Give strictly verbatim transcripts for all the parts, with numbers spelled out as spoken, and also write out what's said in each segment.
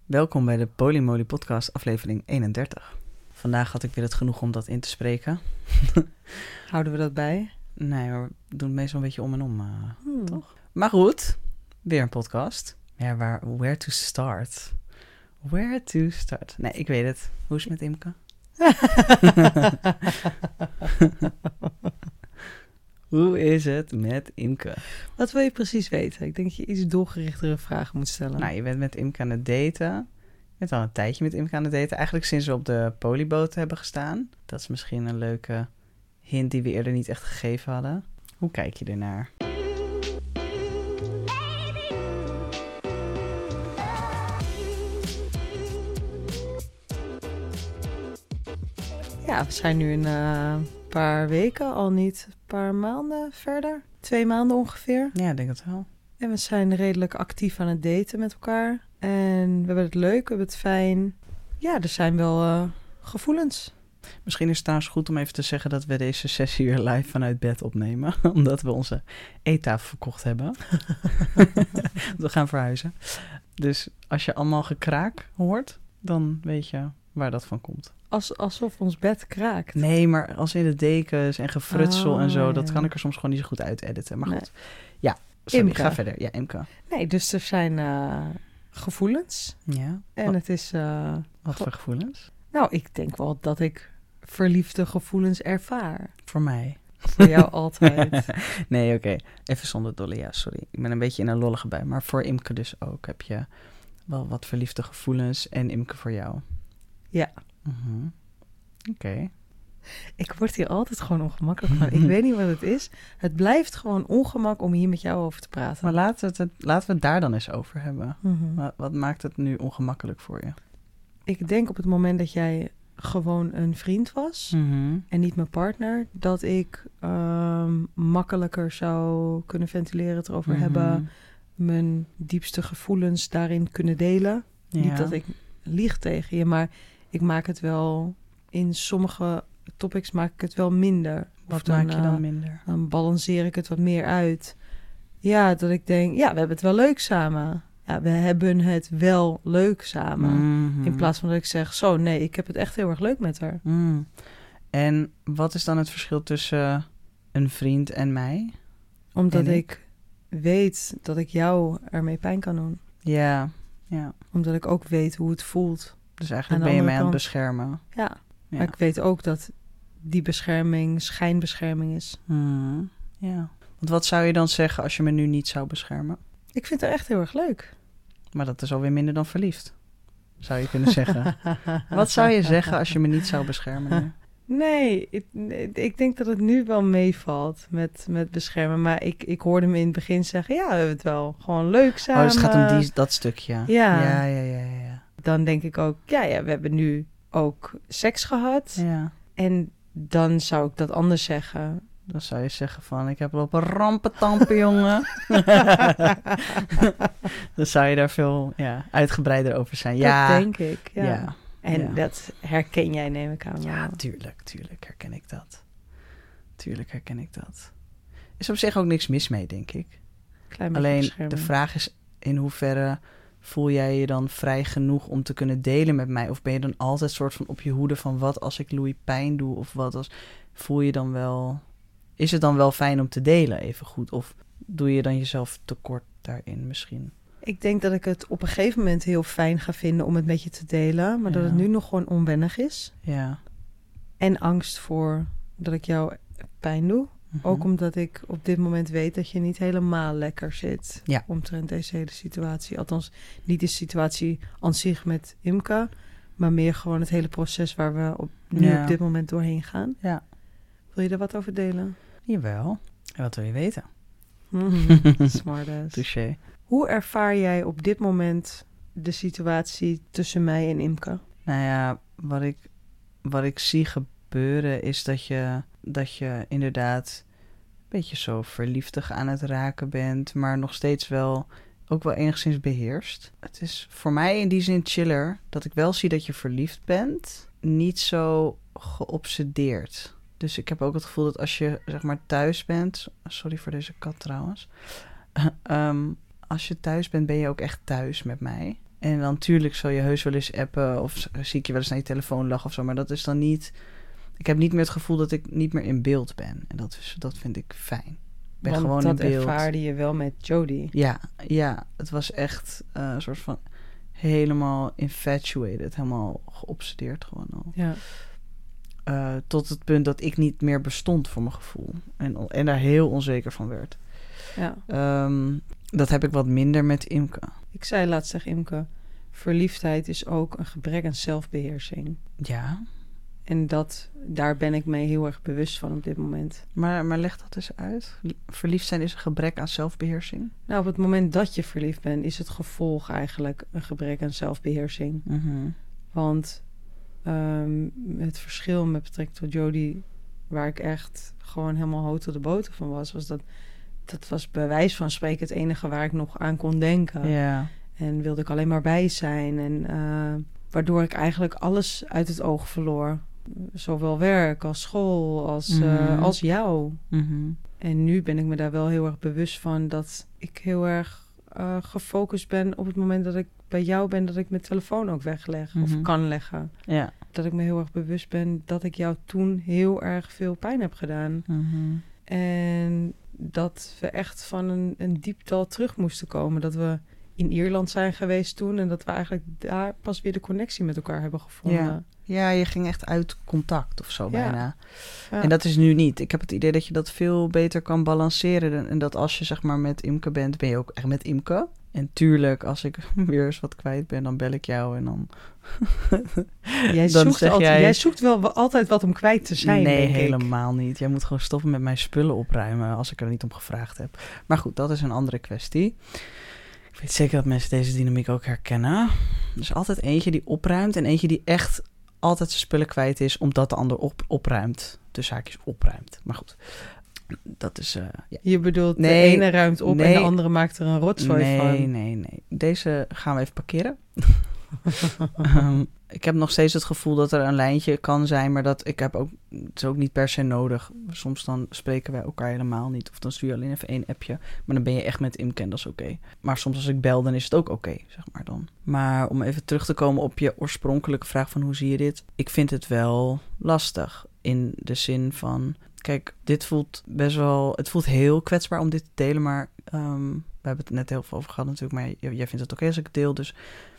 Welkom bij de Polymoly podcast aflevering eenendertig. Vandaag had ik weer het genoeg om dat in te spreken. Houden we dat bij? Nee, maar we doen het meestal een beetje om en om, uh, Hmm. toch? Maar goed, weer een podcast. Ja, waar, where to start? Where to start? Nee, ik weet het. Hoe is het met Imke? Hoe is het met Imke? Wat wil je precies weten? Ik denk dat je iets doelgerichtere vragen moet stellen. Nou, je bent met Imke aan het daten. Je bent al een tijdje met Imke aan het daten. Eigenlijk sinds we op de polyboot hebben gestaan. Dat is misschien een leuke hint die we eerder niet echt gegeven hadden. Hoe kijk je ernaar? Ja, we zijn nu een uh, paar weken, al niet een paar maanden verder. Twee maanden ongeveer. Ja, ik denk het wel. En we zijn redelijk actief aan het daten met elkaar. En we hebben het leuk, we hebben het fijn. Ja, er zijn wel uh, gevoelens. Misschien is het trouwens goed om even te zeggen dat we deze sessie weer live vanuit bed opnemen. Omdat we onze eettafel verkocht hebben. We gaan verhuizen. Dus als je allemaal gekraak hoort, dan weet je waar dat van komt. Als, alsof ons bed kraakt. Nee, maar als in de dekens en gefrutsel oh, en zo, ja. dat kan ik er soms gewoon niet zo goed uit editen. Maar nee. goed, ja, sorry, Imke. ga verder. Ja, Imke. Nee, dus er zijn uh, gevoelens. Ja, En wat, het is... Uh, wat ge- voor gevoelens? Nou, ik denk wel dat ik verliefde gevoelens ervaar. Voor mij. Voor jou altijd. Nee, oké. Okay. Even zonder dolle, ja, sorry. Ik ben een beetje in een lollige bui. Maar voor Imke dus ook. Heb je wel wat verliefde gevoelens en Imke voor jou? Ja. Uh-huh. Oké. Okay. Ik word hier altijd gewoon ongemakkelijk van. Ik weet niet wat het is. Het blijft gewoon ongemak om hier met jou over te praten. Maar laten we het, laten we het daar dan eens over hebben. Mm-hmm. Wat, wat maakt het nu ongemakkelijk voor je? Ik denk op het moment dat jij gewoon een vriend was Mm-hmm. en niet mijn partner, dat ik um, makkelijker zou kunnen ventileren, het erover Mm-hmm. hebben, mijn diepste gevoelens daarin kunnen delen. Ja. Niet dat ik lieg tegen je, maar ik maak het wel, in sommige topics maak ik het wel minder. Wat dan, maak je dan uh, minder? Dan balanceer ik het wat meer uit. Ja, dat ik denk, ja, we hebben het wel leuk samen. Ja, we hebben het wel leuk samen. Mm-hmm. In plaats van dat ik zeg, zo, nee, ik heb het echt heel erg leuk met haar. Mm. En wat is dan het verschil tussen een vriend en mij? Omdat en ik? ik weet dat ik jou ermee pijn kan doen. Ja, ja. Omdat ik ook weet hoe het voelt. Dus eigenlijk Aan de ben je mij andere aan het kant. beschermen. Ja, Ja. maar ik weet ook dat die bescherming schijnbescherming is. Mm. Ja. Want wat zou je dan zeggen als je me nu niet zou beschermen? Ik vind het echt heel erg leuk. Maar dat is alweer minder dan verliefd, zou je kunnen zeggen. Wat zou je zeggen als je me niet zou beschermen nu? Nee, ik, ik denk dat het nu wel meevalt met, met beschermen. Maar ik, ik hoorde me in het begin zeggen, ja, we hebben het wel gewoon leuk samen. Oh, dus het gaat om die, dat stukje. Ja. Ja, ja, ja, ja, ja. Dan denk ik ook, ja, ja, we hebben nu ook seks gehad. Ja. En dan zou ik dat anders zeggen. Dan zou je zeggen van, ik heb lopen rampentampen, jongen. Dan zou je daar veel ja, uitgebreider over zijn. Ja, Dat denk ik, ja. ja. En ja. dat herken jij, neem ik aan. Ja, tuurlijk, tuurlijk herken ik dat. Tuurlijk herken ik dat. Is op zich ook niks mis mee, denk ik. Klein beetje Alleen bescherming. de vraag is, in hoeverre voel jij je dan vrij genoeg om te kunnen delen met mij? Of ben je dan altijd soort van op je hoede van wat als ik Louis pijn doe? Of wat als, voel je dan wel, is het dan wel fijn om te delen even goed? Of doe je dan jezelf tekort daarin misschien? Ik denk dat ik het op een gegeven moment heel fijn ga vinden om het met je te delen. Maar Ja. dat het nu nog gewoon onwennig is. Ja. En angst voor dat ik jou pijn doe. Mm-hmm. Ook omdat ik op dit moment weet dat je niet helemaal lekker zit. Ja. Omtrent deze hele situatie. Althans, niet de situatie aan zich met Imke. Maar meer gewoon het hele proces waar we op, nu Ja. op dit moment doorheen gaan. Ja. Wil je daar wat over delen? Jawel. En wat wil je weten? Smart ass. Touché. Hoe ervaar jij op dit moment de situatie tussen mij en Imke? Nou ja, wat ik, wat ik zie gebeuren is dat je, dat je inderdaad een beetje zo verliefdig aan het raken bent, maar nog steeds wel ook wel enigszins beheerst. Het is voor mij in die zin chiller dat ik wel zie dat je verliefd bent, niet zo geobsedeerd. Dus ik heb ook het gevoel dat als je zeg maar thuis bent, sorry voor deze kat trouwens, um, als je thuis bent ben je ook echt thuis met mij. En dan natuurlijk zal je heus wel eens appen of zie ik je wel eens naar je telefoon lachen of zo. Maar dat is dan niet... Ik heb niet meer het gevoel dat ik niet meer in beeld ben. En dat, is, dat vind ik fijn. Ik ben Want gewoon dat in beeld. ervaarde je wel met Jodie. Ja, ja, het was echt uh, een soort van helemaal infatuated. Helemaal geobsedeerd gewoon al. Ja. Uh, tot het punt dat ik niet meer bestond voor mijn gevoel. En, en daar heel onzeker van werd. Ja. Um, dat heb ik wat minder met Imke. Ik zei laatst tegen Imke... verliefdheid is ook een gebrek aan zelfbeheersing. Ja. En dat, daar ben ik mee heel erg bewust van op dit moment. Maar, maar leg dat eens uit. Verliefd zijn is een gebrek aan zelfbeheersing? Nou, op het moment dat je verliefd bent... is het gevolg eigenlijk een gebrek aan zelfbeheersing. Mm-hmm. Want um, het verschil met betrekking tot Jodie... waar ik echt gewoon helemaal hoog tot de boter van was... was dat, dat was bij wijze van spreken het enige waar ik nog aan kon denken. Ja. En wilde ik alleen maar bij zijn. En uh, waardoor ik eigenlijk alles uit het oog verloor. Zowel werk als school als, mm-hmm. uh, als jou. Mm-hmm. En nu ben ik me daar wel heel erg bewust van... dat ik heel erg uh, gefocust ben op het moment dat ik bij jou ben... dat ik mijn telefoon ook wegleg mm-hmm. of kan leggen. Ja. Dat ik me heel erg bewust ben dat ik jou toen heel erg veel pijn heb gedaan. Mm-hmm. En dat we echt van een, een diep dal terug moesten komen. Dat we in Ierland zijn geweest toen... en dat we eigenlijk daar pas weer de connectie met elkaar hebben gevonden. Ja, ja je ging echt uit contact of zo ja. bijna. Ja. En dat is nu niet. Ik heb het idee dat je dat veel beter kan balanceren. En dat als je zeg maar met Imke bent, ben je ook echt met Imke. En tuurlijk, als ik weer eens wat kwijt ben, dan bel ik jou en dan... jij, dan zoekt zeg altijd, jij... jij zoekt wel altijd wat om kwijt te zijn, Nee, denk helemaal ik. niet. Jij moet gewoon stoppen met mijn spullen opruimen als ik er niet om gevraagd heb. Maar goed, dat is een andere kwestie. Ik weet zeker dat mensen deze dynamiek ook herkennen. Er is altijd eentje die opruimt en eentje die echt altijd zijn spullen kwijt is, omdat de ander op, opruimt. De zaakjes opruimt. Maar goed, dat is... Uh, ja. Je bedoelt nee, de ene ruimt op nee, en de andere maakt er een rotzooi nee, van. Nee, nee, nee. Deze gaan we even parkeren. um, ik heb nog steeds het gevoel dat er een lijntje kan zijn, maar dat ik heb ook, het is ook niet per se nodig. Soms dan spreken wij elkaar helemaal niet, of dan stuur je alleen even één appje, maar dan ben je echt met Imke en dat is oké. Okay. Maar soms als ik bel, dan is het ook oké, okay, zeg maar dan. Maar om even terug te komen op je oorspronkelijke vraag van hoe zie je dit? Ik vind het wel lastig in de zin van, kijk, dit voelt best wel, het voelt heel kwetsbaar om dit te delen, maar um, we hebben het net heel veel over gehad natuurlijk, maar jij, jij vindt het oké okay als ik het deel, dus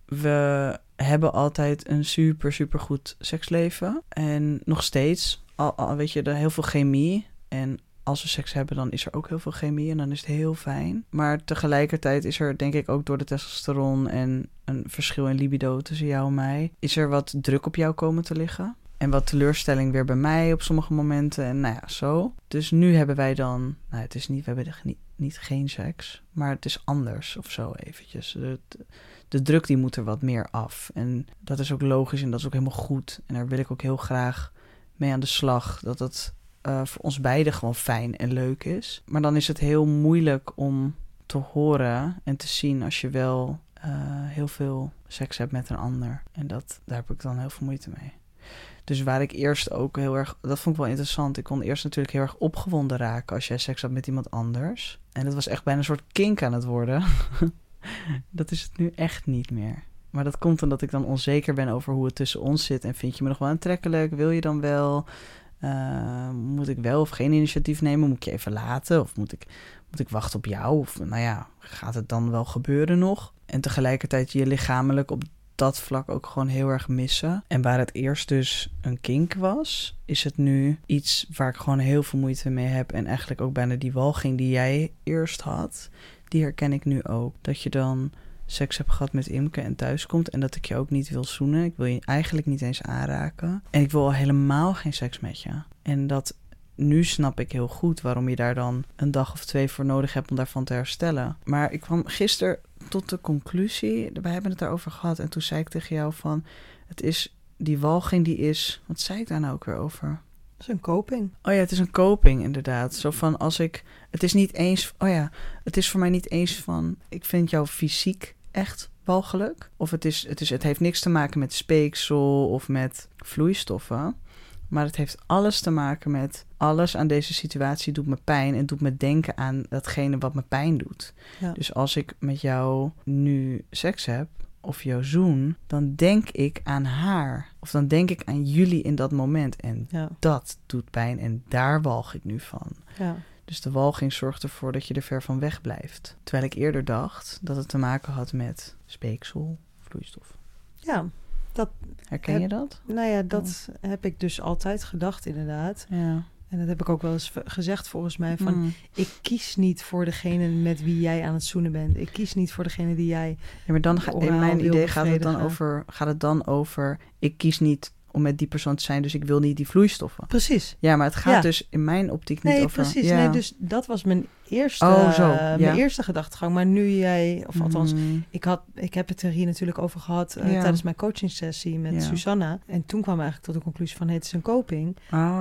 we hebben altijd een super, super goed seksleven. En nog steeds, al, al weet je, er heel veel chemie. En als we seks hebben, dan is er ook heel veel chemie. En dan is het heel fijn. Maar tegelijkertijd is er, denk ik, ook door de testosteron en een verschil in libido tussen jou en mij, is er wat druk op jou komen te liggen. En wat teleurstelling weer bij mij op sommige momenten. En nou ja, zo. Dus nu hebben wij dan, nou het is niet, we hebben niet, niet geen seks. Maar het is anders of zo eventjes. De, de, de druk die moet er wat meer af. En dat is ook logisch en dat is ook helemaal goed. En daar wil ik ook heel graag mee aan de slag. Dat het uh, voor ons beiden gewoon fijn en leuk is. Maar dan is het heel moeilijk om te horen en te zien als je wel uh, heel veel seks hebt met een ander. En dat, daar heb ik dan heel veel moeite mee. Dus waar ik eerst ook heel erg... Dat vond ik wel interessant. Ik kon eerst natuurlijk heel erg opgewonden raken als jij seks had met iemand anders. En dat was echt bijna een soort kink aan het worden. Dat is het nu echt niet meer. Maar dat komt omdat ik dan onzeker ben over hoe het tussen ons zit. En vind je me nog wel aantrekkelijk? Wil je dan wel? Uh, moet ik wel of geen initiatief nemen? Moet ik je even laten? Of moet ik, moet ik wachten op jou? Of nou ja, gaat het dan wel gebeuren nog? En tegelijkertijd je lichamelijk op dat vlak ook gewoon heel erg missen. En waar het eerst dus een kink was, is het nu iets waar ik gewoon heel veel moeite mee heb. En eigenlijk ook bijna die walging die jij eerst had, die herken ik nu ook. Dat je dan seks hebt gehad met Imke en thuis komt en dat ik je ook niet wil zoenen. Ik wil je eigenlijk niet eens aanraken. En ik wil al helemaal geen seks met je. En dat nu snap ik heel goed waarom je daar dan een dag of twee voor nodig hebt om daarvan te herstellen. Maar ik kwam gisteren tot de conclusie, we hebben het daarover gehad en toen zei ik tegen jou van, het is die walging die is, wat zei ik daar nou ook weer over? Dat is een coping. Oh ja, het is een coping inderdaad. Zo van als ik, het is niet eens, oh ja, het is voor mij niet eens van, ik vind jou fysiek echt walgelijk. Of het is, het is, het heeft niks te maken met speeksel of met vloeistoffen. Maar het heeft alles te maken met, alles aan deze situatie doet me pijn en doet me denken aan datgene wat me pijn doet. Ja. Dus als ik met jou nu seks heb, of jou zoen, dan denk ik aan haar. Of dan denk ik aan jullie in dat moment. En Ja. dat doet pijn en daar walg ik nu van. Ja. Dus de walging zorgt ervoor dat je er ver van weg blijft. Terwijl ik eerder dacht dat het te maken had met speeksel, vloeistof. Ja, dat... Herken heb, je dat? Nou ja, dat oh. heb ik dus altijd gedacht inderdaad. Ja. En dat heb ik ook wel eens gezegd volgens mij. Van, mm. Ik kies niet voor degene met wie jij aan het zoenen bent. Ik kies niet voor degene die jij... Ja, maar dan ga, in mijn idee gaat het dan over... Gaat het dan over... Ik kies niet om met die persoon te zijn, dus ik wil niet die vloeistoffen. Precies. Ja, maar het gaat ja. dus in mijn optiek niet nee, over... Precies. Ja. Nee, dus dat was mijn eerste, oh, zo. uh, Ja. mijn eerste gedachtegang. Maar nu jij, of althans, mm. ik, had, ik heb het er hier natuurlijk over gehad uh, ja. tijdens mijn coachingsessie met ja. Susanna. En toen kwam eigenlijk tot de conclusie van, hey, het is een coping.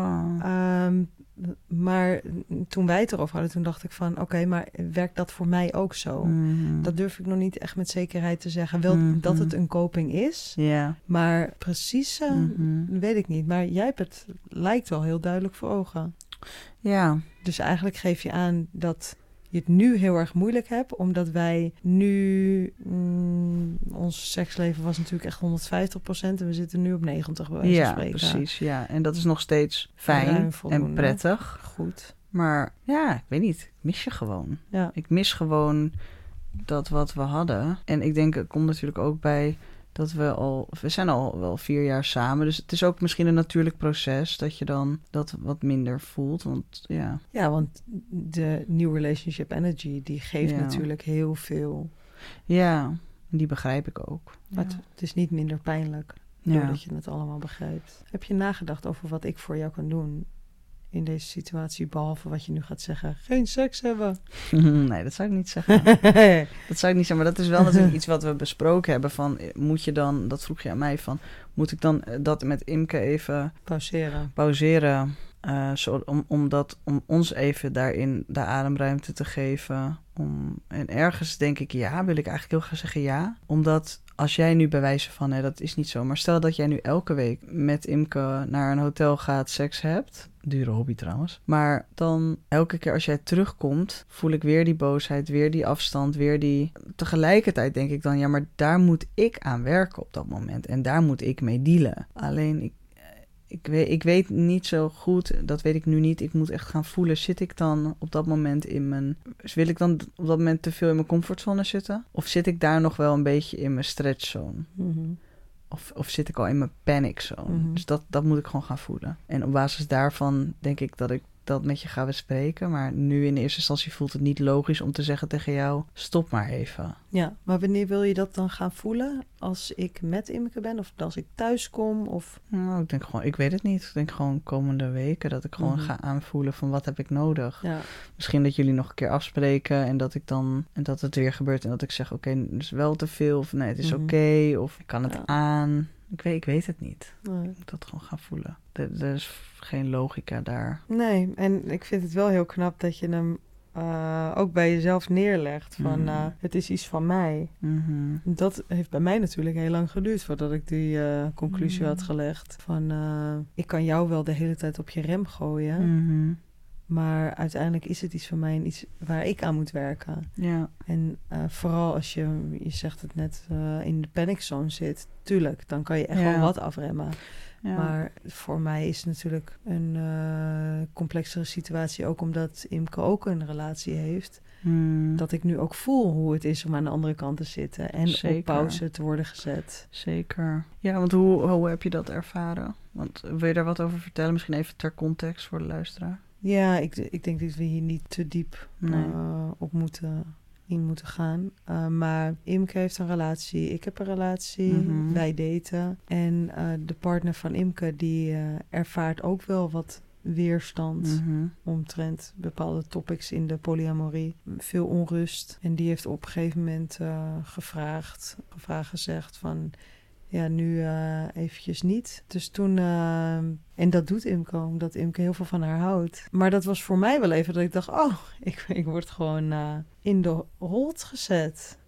Ah. Um, maar toen wij het erover hadden, toen dacht ik van... oké, okay, maar werkt dat voor mij ook zo? Mm. Dat durf ik nog niet echt met zekerheid te zeggen. Wel mm-hmm. dat het een coping is, yeah. maar precies uh, mm-hmm. weet ik niet. Maar jij hebt het, lijkt wel heel duidelijk voor ogen. Ja. Dus eigenlijk geef je aan dat je het nu heel erg moeilijk hebt... omdat wij nu... Mm, ons seksleven was natuurlijk echt honderdvijftig procent... en we zitten nu op negentig bij wijze ja, van spreken. Precies, ja. En dat is nog steeds fijn en prettig. Goed. Maar ja, ik weet niet. Ik mis je gewoon. Ja. Ik mis gewoon dat wat we hadden. En ik denk, het komt natuurlijk ook bij... dat we al... We zijn al wel vier jaar samen. Dus het is ook misschien een natuurlijk proces... dat je dan dat wat minder voelt. Want ja... Ja, want de New Relationship Energy... die geeft ja. natuurlijk heel veel. Ja, die begrijp ik ook. Maar ja. het is niet minder pijnlijk... Ja. doordat je het allemaal begrijpt. Heb je nagedacht over wat ik voor jou kan doen... in deze situatie, behalve wat je nu gaat zeggen... geen seks hebben? Nee, dat zou ik niet zeggen. Dat zou ik niet zeggen, maar dat is wel natuurlijk iets wat we besproken hebben. Van, moet je dan, dat vroeg je aan mij, van... moet ik dan dat met Imke even... Pauzeren. Pauzeren, uh, zo, om, om, dat, om ons even daarin de ademruimte te geven. Om, en ergens denk ik, ja, wil ik eigenlijk heel graag zeggen ja. Omdat... Als jij nu bij wijze van, hè, dat is niet zo... maar stel dat jij nu elke week met Imke naar een hotel gaat, seks hebt... dure hobby trouwens... maar dan elke keer als jij terugkomt... voel ik weer die boosheid, weer die afstand, weer die... Tegelijkertijd denk ik dan, ja, maar daar moet ik aan werken op dat moment... en daar moet ik mee dealen. Alleen, ik, ik, weet, ik weet niet zo goed, dat weet ik nu niet... ik moet echt gaan voelen, zit ik dan op dat moment in mijn... wil ik dan op dat moment te veel in mijn comfortzone zitten? Of zit ik daar nog wel een beetje in mijn stretchzone? Mm-hmm. Of, of zit ik al in mijn paniczone? Mm-hmm. Dus dat, dat moet ik gewoon gaan voelen. En op basis daarvan denk ik dat ik dat met je ga bespreken. Maar nu in eerste instantie voelt het niet logisch om te zeggen tegen jou... stop maar even. Ja, maar wanneer wil je dat dan gaan voelen? Als ik met Imke ben of als ik thuis kom? Of... Nou, ik denk gewoon, ik weet het niet. Ik denk gewoon komende weken dat ik gewoon mm-hmm. ga aanvoelen van wat heb ik nodig. Ja. Misschien dat jullie nog een keer afspreken en dat ik dan... en dat het weer gebeurt en dat ik zeg, oké, okay, dus wel te veel. Of nee, het is mm-hmm. oké. Okay, of ik kan het ja. aan... Ik weet, ik weet het niet. Nee. Ik moet dat gewoon gaan voelen. Er, er is geen logica daar. Nee, en ik vind het wel heel knap dat je hem uh, ook bij jezelf neerlegt. Van, mm. uh, het is iets van mij. Mm-hmm. Dat heeft bij mij natuurlijk heel lang geduurd... voordat ik die uh, conclusie mm. had gelegd. Van, uh, ik kan jou wel de hele tijd op je rem gooien... Mm-hmm. Maar uiteindelijk is het iets van mij en iets waar ik aan moet werken. Ja. En uh, vooral als je, je zegt het net, uh, in de paniczone zit... tuurlijk, dan kan je echt ja. wel wat afremmen. Ja. Maar voor mij is het natuurlijk een uh, complexere situatie... ook omdat Imke ook een relatie heeft... Hmm. dat ik nu ook voel hoe het is om aan de andere kant te zitten... en Zeker. op pauze te worden gezet. Zeker. Ja, want hoe, hoe heb je dat ervaren? Want wil je daar wat over vertellen? Misschien even ter context voor de luisteraar. Ja, ik, ik denk dat we hier niet te diep nee. uh, op moeten, in moeten gaan. Uh, maar Imke heeft een relatie, ik heb een relatie, mm-hmm. wij daten. En uh, de partner van Imke, die uh, ervaart ook wel wat weerstand... Mm-hmm. omtrent bepaalde topics in de polyamorie. Veel onrust. En die heeft op een gegeven moment uh, gevraagd, gevraagd gezegd van... Ja, nu uh, eventjes niet. Dus toen... Uh, en dat doet Imke, omdat Imke heel veel van haar houdt. Maar dat was voor mij wel even dat ik dacht... oh, ik, ik word gewoon uh, in de hold gezet. En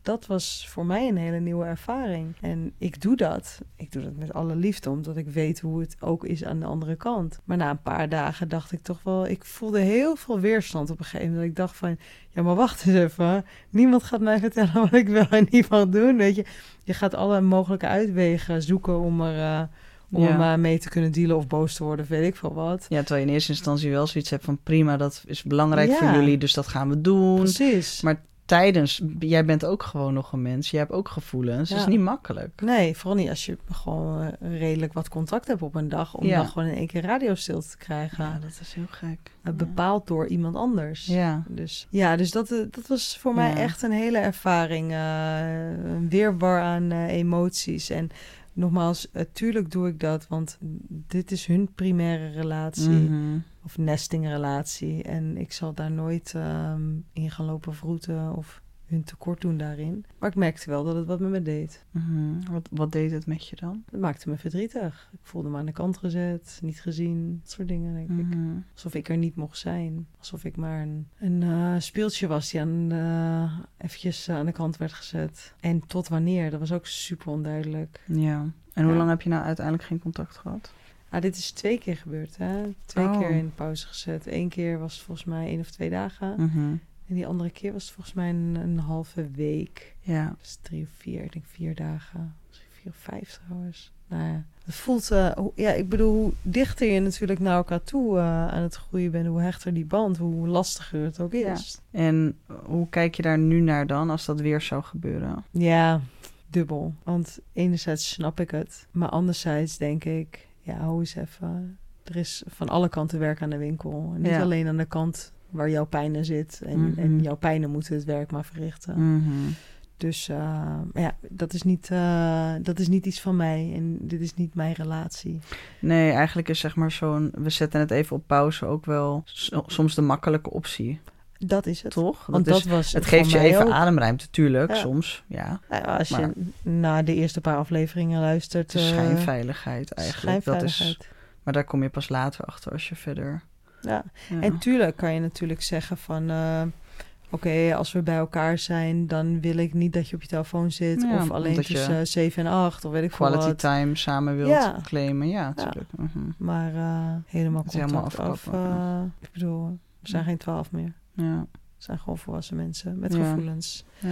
dat was voor mij een hele nieuwe ervaring. En ik doe dat. Ik doe dat met alle liefde, omdat ik weet hoe het ook is aan de andere kant. Maar na een paar dagen dacht ik toch wel... Ik voelde heel veel weerstand op een gegeven moment. Ik dacht van, ja, maar wacht eens even. Niemand gaat mij vertellen wat ik wel en niet mag doen, weet je. Je gaat alle mogelijke uitwegen zoeken om er... Uh, om ja. er maar mee te kunnen dealen of boos te worden, weet ik veel wat. Ja, terwijl je in eerste instantie wel zoiets hebt van... prima, dat is belangrijk ja. voor jullie, dus dat gaan we doen. Precies. Maar tijdens... Jij bent ook gewoon nog een mens. Je hebt ook gevoelens. Ja. Dat is niet makkelijk. Nee, vooral niet als je gewoon uh, redelijk wat contact hebt op een dag... om ja. dan gewoon in één keer radiostilte te krijgen. Ja, dat is heel gek. Uh, bepaald ja. door iemand anders. Ja. Dus, ja, dus dat, uh, dat was voor mij ja. echt een hele ervaring. Uh, een weerwar aan uh, emoties en... Nogmaals, uh, tuurlijk doe ik dat, want dit is hun primaire relatie. Mm-hmm. Of nestingrelatie. En ik zal daar nooit um, in gaan lopen vroeten of hun tekort doen daarin. Maar ik merkte wel dat het wat met me deed. Mm-hmm. Wat, wat deed het met je dan? Het maakte me verdrietig. Ik voelde me aan de kant gezet, niet gezien. Dat soort dingen, denk mm-hmm. ik. Alsof ik er niet mocht zijn. Alsof ik maar een, een uh, speeltje was die aan de, eventjes uh, aan de kant werd gezet. En tot wanneer? Dat was ook super onduidelijk. Ja. En hoe ja. lang heb je nou uiteindelijk geen contact gehad? Ah, dit is twee keer gebeurd, hè? Twee oh. keer in pauze gezet. Eén keer was het volgens mij één of twee dagen. Mm-hmm. En die andere keer was het volgens mij een, een halve week. Ja. Dus drie of vier, ik denk vier dagen. Misschien vier of vijf trouwens. Nou ja, het voelt... Uh, hoe, ja, ik bedoel, hoe dichter je natuurlijk naar elkaar toe uh, aan het groeien bent... hoe hechter die band, hoe lastiger het ook is. Ja. En hoe kijk je daar nu naar dan, als dat weer zou gebeuren? Ja, dubbel. Want enerzijds snap ik het. Maar anderzijds denk ik... Ja, hou eens even. Er is van alle kanten werk aan de winkel. En niet ja. alleen aan de kant... waar jouw pijnen zit. En, mm-hmm. en jouw pijnen moeten het werk maar verrichten. Mm-hmm. Dus uh, ja, dat is, niet, uh, dat is niet iets van mij. En dit is niet mijn relatie. Nee, eigenlijk is zeg maar zo'n... We zetten het even op pauze ook wel so, soms de makkelijke optie. Dat is het. Toch? Want dat, dat is, was het geeft je even ook. ademruimte, tuurlijk, ja. soms. Ja. Nou, als maar, je naar de eerste paar afleveringen luistert... De schijnveiligheid eigenlijk. Schijnveiligheid. Dat is, maar daar kom je pas later achter als je verder... Ja, ja. En tuurlijk kan je natuurlijk zeggen van... Uh, Oké, okay, als we bij elkaar zijn... dan wil ik niet dat je op je telefoon zit... Ja, of alleen tussen zeven en acht, of weet ik veel wat. Quality time samen wilt ja. claimen, ja, natuurlijk. Ja. Mm-hmm. Maar uh, helemaal contact helemaal af. Uh, ik bedoel, we zijn ja. geen twaalf meer. Ja. We zijn gewoon volwassen mensen met ja. gevoelens. Ja.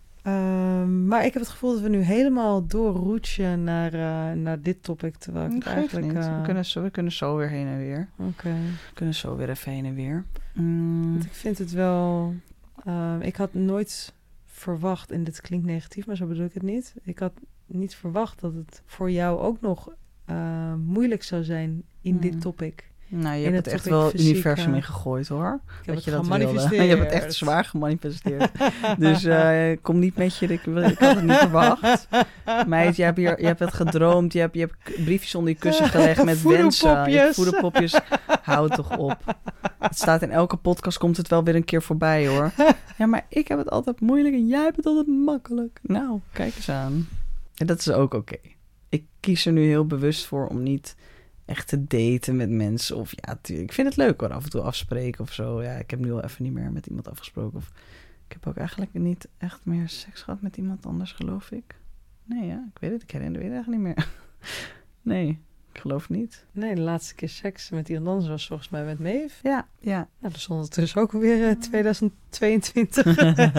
Um, maar ik heb het gevoel dat we nu helemaal doorroetsen naar, uh, naar dit topic. Terwijl ik het eigenlijk... Uh... We, kunnen zo, we kunnen zo weer heen en weer. Oké. Okay. We kunnen zo weer even heen en weer. Mm. Want ik vind het wel... Uh, ik had nooit verwacht... En dit klinkt negatief, maar zo bedoel ik het niet. Ik had niet verwacht dat het voor jou ook nog uh, moeilijk zou zijn in mm. dit topic. Nou, je in hebt het, het echt wel het universum in gegooid, hoor. Ik heb dat het je gemanifesteerd. Dat je hebt het echt zwaar gemanifesteerd. Dus uh, kom niet met je, ik, ik had het niet verwacht. Meid, je hebt, hier, je hebt het gedroomd. Je hebt, je hebt briefjes onder je kussen gelegd met wensen. Je hebt voederpopjes. Houd toch op. Het staat in elke podcast, komt het wel weer een keer voorbij, hoor. Ja, maar ik heb het altijd moeilijk en jij hebt het altijd makkelijk. Nou, kijk eens aan. En dat is ook oké. Okay. Ik kies er nu heel bewust voor om niet... echt te daten met mensen. Of ja, ik vind het leuk hoor, af en toe afspreken of zo. Ja, ik heb nu al even niet meer met iemand afgesproken. Of ik heb ook eigenlijk niet echt meer seks gehad met iemand anders, geloof ik. Nee, ja, ik weet het. Ik herinner het eigenlijk niet meer. Nee, ik geloof niet. Nee, de laatste keer seks met iemand anders was volgens mij met Maeve. Ja, ja. Nou, dat is ondertussen ook alweer uh, tweeduizend tweeëntwintig.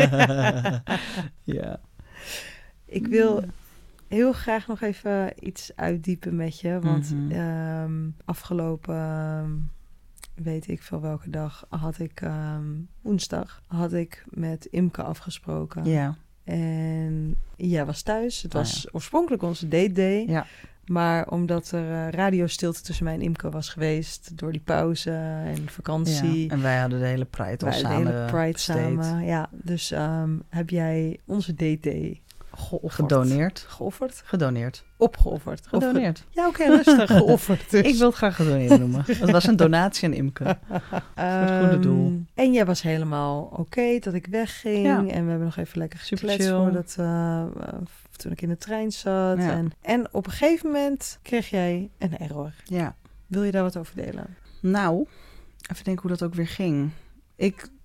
Ja. Ik wil... heel graag nog even iets uitdiepen met je. Want mm-hmm. um, afgelopen, um, weet ik veel welke dag, had ik um, woensdag, had ik met Imke afgesproken. Ja. En jij was thuis. Het was ah, ja. oorspronkelijk onze date day. Ja. Maar omdat er uh, radiostilte tussen mij en Imke was geweest... door die pauze en vakantie... Ja, en wij hadden de hele Pride al samen de hele Pride samen, ja. Dus um, heb jij onze date day... Geofferd. Gedoneerd. Geofferd? Gedoneerd. Opgeofferd. Gedoneerd. Ja, oké, okay, rustig. Geofferd dus. Ik wil het graag gedoneerd noemen. Het was een donatie aan Imke. Um, voor het goede doel. En jij was helemaal oké okay, dat ik wegging. Ja. En we hebben nog even lekker gekletst voordat uh, toen ik in de trein zat. Ja. En, en op een gegeven moment kreeg jij een error. Ja. Wil je daar wat over delen? Nou, even denken hoe dat ook weer ging. Ik,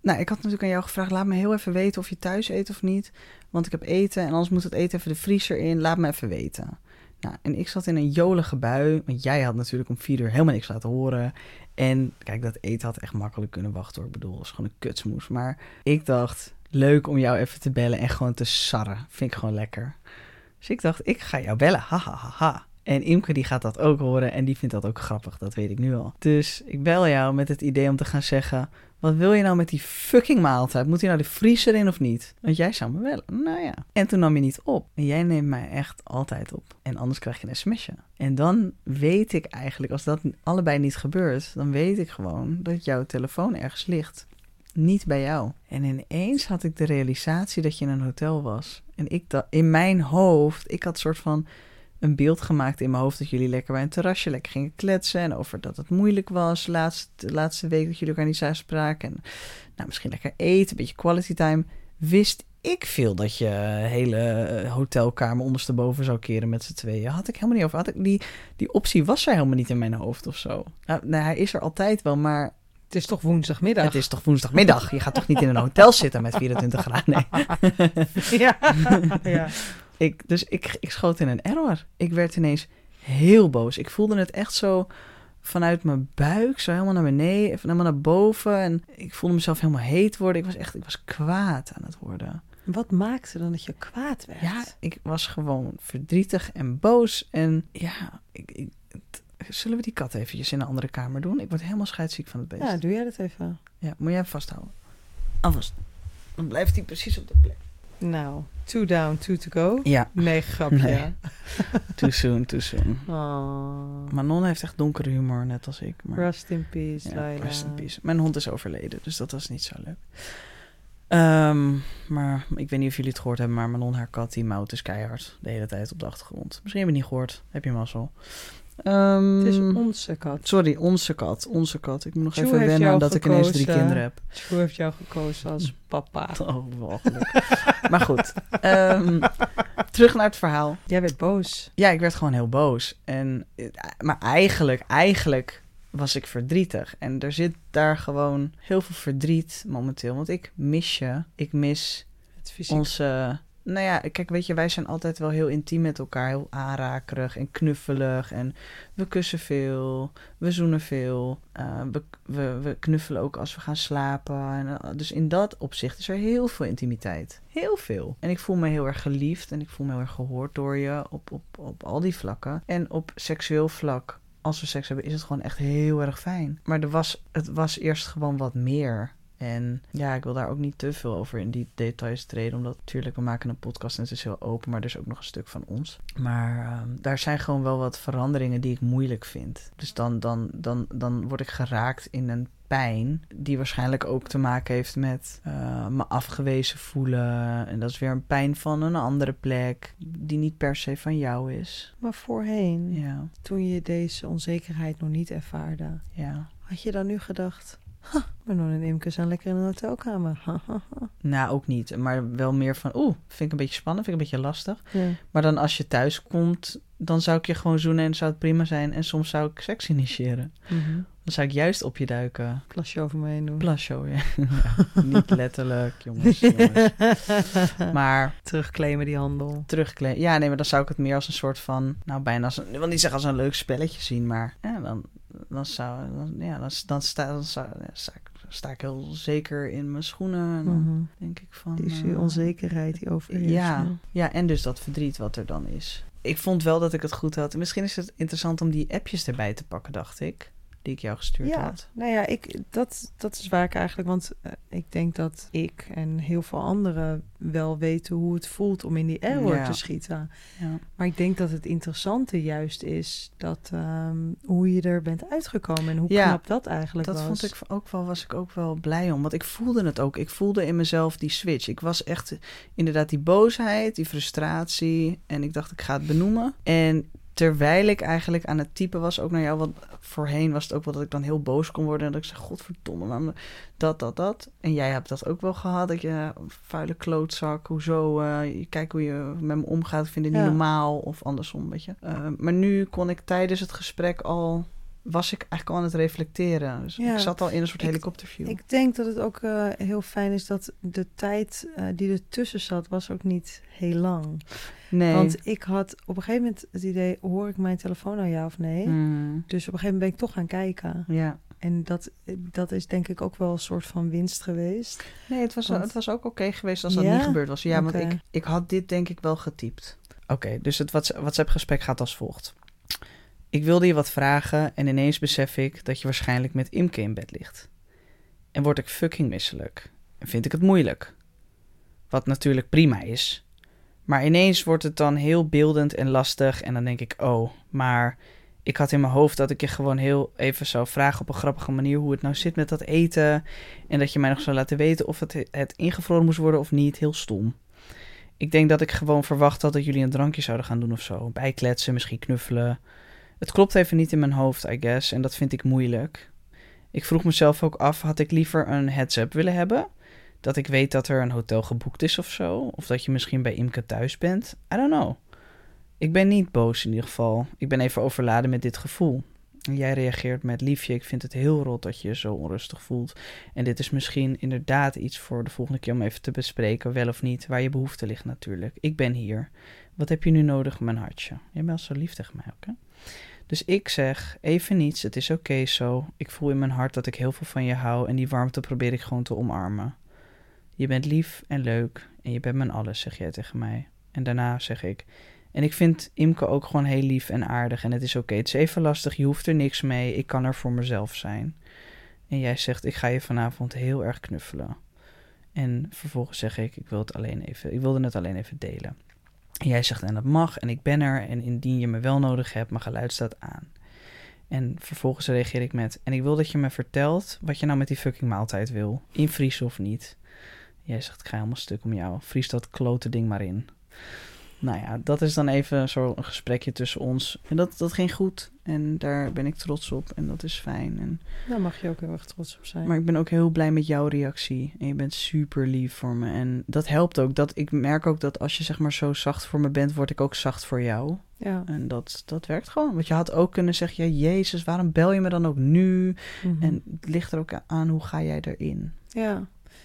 Nou, ik had natuurlijk aan jou gevraagd, laat me heel even weten of je thuis eet of niet. Want ik heb eten en anders moet het eten even de vriezer in. Laat me even weten. Nou, en ik zat in een jolige bui. Want jij had natuurlijk om vier uur helemaal niks laten horen. En kijk, dat eten had echt makkelijk kunnen wachten hoor. Ik bedoel, het was gewoon een kutsmoes. Maar ik dacht, leuk om jou even te bellen en gewoon te sarren. Vind ik gewoon lekker. Dus ik dacht, ik ga jou bellen. Ha, ha, ha, ha. En Imke die gaat dat ook horen en die vindt dat ook grappig. Dat weet ik nu al. Dus ik bel jou met het idee om te gaan zeggen... Wat wil je nou met die fucking maaltijd? Moet hij nou de vriezer in of niet? Want jij zou me bellen. Nou ja. En toen nam je niet op. En jij neemt mij echt altijd op. En anders krijg je een sms'je. En dan weet ik eigenlijk, als dat allebei niet gebeurt... dan weet ik gewoon dat jouw telefoon ergens ligt. Niet bij jou. En ineens had ik de realisatie dat je in een hotel was. En ik dacht, in mijn hoofd, ik had een soort van... een beeld gemaakt in mijn hoofd dat jullie lekker bij een terrasje lekker gingen kletsen en over dat het moeilijk was laatst, de laatste week dat jullie elkaar niet zagen spraken. En nou, misschien lekker eten, een beetje quality time. Wist ik veel dat je hele hotelkamer ondersteboven zou keren met z'n tweeën. Had ik helemaal niet over. Had ik die, die optie was er helemaal niet in mijn hoofd of zo. Nou, nou, hij is er altijd wel, maar... Het is toch woensdagmiddag? Het is toch woensdagmiddag? Je gaat toch niet in een hotel zitten met vierentwintig graden? Nee. Ja, ja. Ik, dus ik, ik schoot in een error. Ik werd ineens heel boos. Ik voelde het echt zo vanuit mijn buik, zo helemaal naar beneden, even helemaal naar boven. En ik voelde mezelf helemaal heet worden. Ik was echt, ik was kwaad aan het worden. Wat maakte dan dat je kwaad werd? Ja, ik was gewoon verdrietig en boos. En ja, ik, ik, t- zullen we die kat eventjes in een andere kamer doen? Ik word helemaal scheidsziek van het beest. Ja, doe jij dat even. Ja, moet jij hem vasthouden? Alvast. Dan blijft hij precies op de plek. Nou, two down, two to go. Ja. Nee, grapje. Nee. Too soon, too soon. Oh. Manon heeft echt donkere humor, net als ik. Maar... Rest in peace, Ja, Laila. rest in peace. Mijn hond is overleden, dus dat was niet zo leuk. Um, maar ik weet niet of jullie het gehoord hebben, maar Manon, haar kat, die mouwt dus keihard de hele tijd op de achtergrond. Misschien heb je het niet gehoord. Heb je mazzel. Um, Het is onze kat. Sorry, onze kat. Onze kat. Ik moet nog Sjoe even heeft wennen aan jou dat ik ineens drie gekozen. kinderen heb. Sjoe heeft jou gekozen als papa. Oh, walgelijk. Maar goed. Um, terug naar het verhaal. Jij werd boos. Ja, ik werd gewoon heel boos. En, maar eigenlijk, eigenlijk was ik verdrietig. En er zit daar gewoon heel veel verdriet momenteel. Want ik mis je. Ik mis Het fysiek. onze... Nou ja, kijk, weet je, wij zijn altijd wel heel intiem met elkaar. Heel aanrakerig en knuffelig. En we kussen veel. We zoenen veel. Uh, we, we, we knuffelen ook als we gaan slapen. En, uh, dus in dat opzicht is er heel veel intimiteit. Heel veel. En ik voel me heel erg geliefd. En ik voel me heel erg gehoord door je op, op, op al die vlakken. En op seksueel vlak, als we seks hebben, is het gewoon echt heel erg fijn. Maar er was, het was eerst gewoon wat meer. En ja, ik wil daar ook niet te veel over in die details treden. Omdat natuurlijk, we maken een podcast en het is heel open. Maar er is ook nog een stuk van ons. Maar um, daar zijn gewoon wel wat veranderingen die ik moeilijk vind. Dus dan, dan, dan, dan word ik geraakt in een pijn die waarschijnlijk ook te maken heeft met uh, me afgewezen voelen. En dat is weer een pijn van een andere plek die niet per se van jou is. Maar voorheen, Ja, toen je deze onzekerheid nog niet ervaarde, ja. had je dan nu gedacht... Ha, Manon en Imke zijn lekker in een hotelkamer. Ha, ha, ha. Nou, ook niet. Maar wel meer van, oeh, vind ik een beetje spannend, vind ik een beetje lastig. Ja. Maar dan als je thuis komt, dan zou ik je gewoon zoenen en zou het prima zijn. En soms zou ik seks initiëren. Mm-hmm. Dan zou ik juist op je duiken. Plasje over me heen doen. Plasjo, ja. Ja, niet letterlijk, jongens, jongens. Maar Terugclaimen die handel. terugkleden. Ja, nee, maar dan zou ik het meer als een soort van, nou bijna als een, ik wil niet zeggen als een leuk spelletje zien, maar ja, dan, dan zou, dan, ja, dan, dan, sta, dan sta, ja, sta, ik, sta ik heel zeker in mijn schoenen. En dan Mm-hmm. denk ik van... Die is uh, die onzekerheid die overheerst. Ja, Ja. ja, en dus dat verdriet wat er dan is. Ik vond wel dat ik het goed had. Misschien is het interessant om die appjes erbij te pakken, dacht ik. Die ik jou gestuurd Ja, had. nou ja, ik, dat, dat is waar ik eigenlijk... Want uh, ik denk dat ik en heel veel anderen wel weten hoe het voelt om in die error Ja. te schieten. Ja. Maar ik denk dat het interessante juist is dat um, hoe je er bent uitgekomen en hoe Ja, knap dat eigenlijk Dat was. vond ik ook wel, was ik ook wel blij om. Want ik voelde het ook. Ik voelde in mezelf die switch. Ik was echt inderdaad die boosheid, die frustratie. En ik dacht, ik ga het benoemen. En terwijl ik eigenlijk aan het typen was, ook naar jou, want voorheen was het ook wel dat ik dan heel boos kon worden. En dat ik zei, godverdomme, maar dat, dat, dat. En jij hebt dat ook wel gehad, dat je, vuile klootzak, hoezo, uh, kijk hoe je met me omgaat, ik vind het niet Ja. normaal. Of andersom, weet je. Uh, maar nu kon ik tijdens het gesprek al was ik eigenlijk al aan het reflecteren. Dus Ja. ik zat al in een soort Ik- helikopterview. Ik denk dat het ook uh, heel fijn is dat de tijd uh, die ertussen zat, was ook niet heel lang. nee. Want ik had op een gegeven moment het idee, hoor ik mijn telefoon nou ja of nee? Hmm. Dus op een gegeven moment ben ik toch gaan kijken. Ja. En dat, dat is denk ik ook wel een soort van winst geweest. Nee, het was, Want- het was ook oké okay geweest als dat Ja? niet gebeurd was. Ja, Oké. want ik, ik had dit denk ik wel getypt. Oké, okay, dus het WhatsApp-gesprek gaat als volgt. Ik wilde je wat vragen en ineens besef ik dat je waarschijnlijk met Imke in bed ligt. En word ik fucking misselijk. En vind ik het moeilijk. Wat natuurlijk prima is. Maar ineens wordt het dan heel beeldend en lastig en dan denk ik, oh, maar ik had in mijn hoofd dat ik je gewoon heel even zou vragen op een grappige manier hoe het nou zit met dat eten. En dat je mij nog zou laten weten of het, het ingevroren moest worden of niet. Heel stom. Ik denk dat ik gewoon verwacht had dat jullie een drankje zouden gaan doen of zo. Bijkletsen, misschien knuffelen. Het klopt even niet in mijn hoofd, I guess. En dat vind ik moeilijk. Ik vroeg mezelf ook af, had ik liever een heads-up willen hebben? Dat ik weet dat er een hotel geboekt is of zo? Of dat je misschien bij Imke thuis bent? I don't know. Ik ben niet boos in ieder geval. Ik ben even overladen met dit gevoel. En jij reageert met liefje. Ik vind het heel rot dat je je zo onrustig voelt. En dit is misschien inderdaad iets voor de volgende keer om even te bespreken, wel of niet, waar je behoefte ligt natuurlijk. Ik ben hier. Wat heb je nu nodig, mijn hartje? Jij bent zo lief tegen mij ook, hè? Dus ik zeg, even niets, het is oké okay zo. Ik voel in mijn hart dat ik heel veel van je hou en die warmte probeer ik gewoon te omarmen. Je bent lief en leuk en je bent mijn alles, zeg jij tegen mij. En daarna zeg ik, en ik vind Imke ook gewoon heel lief en aardig en het is oké. Okay. Het is even lastig, je hoeft er niks mee, ik kan er voor mezelf zijn. En jij zegt, ik ga je vanavond heel erg knuffelen. En vervolgens zeg ik, ik wil het alleen even, ik wilde het alleen even delen. En jij zegt, en dat mag, en ik ben er, en indien je me wel nodig hebt, mijn geluid staat aan. En vervolgens reageer ik met, en ik wil dat je me vertelt wat je nou met die fucking maaltijd wil. Invriezen of niet. Jij zegt, ik ga helemaal stuk om jou. Vries dat klote ding maar in. Nou ja, dat is dan even zo'n gesprekje tussen ons. En dat, dat ging goed. En daar ben ik trots op. En dat is fijn. En... Daar mag je ook heel erg trots op zijn. Maar ik ben ook heel blij met jouw reactie. En je bent super lief voor me. En dat helpt ook. Dat, ik merk ook dat als je zeg maar zo zacht voor me bent, word ik ook zacht voor jou. Ja. En dat, dat werkt gewoon. Want je had ook kunnen zeggen, ja, Jezus, waarom bel je me dan ook nu? Mm-hmm. En het ligt er ook aan, hoe ga jij erin? Ja.